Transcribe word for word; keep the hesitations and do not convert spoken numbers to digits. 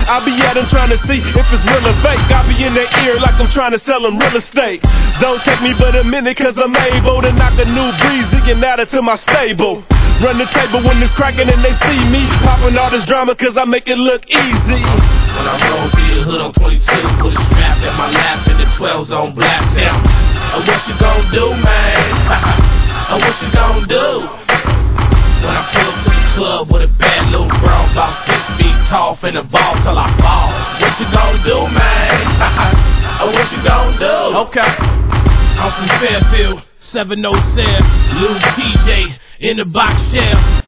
I be at them trying to see if it's real or fake. I be in their ear like I'm trying to sell them real estate. Don't take me but a minute cause I'm able to knock a new breeze and add it to my stable. Run the table when it's cracking and they see me popping all this drama cause I make it look easy. When I roll through the hood on twenty-two with a strap at my lap and the twelves on black town. Oh, what you gon' do, man? Oh, what you gon' do? When I pull up to the club with a bad little bro, about six feet tall, finna ball till I fall. What you gon' do, man? Oh, what you gon' do? Okay. I'm from Fairfield, seven oh seven, Lil T J in the box shell.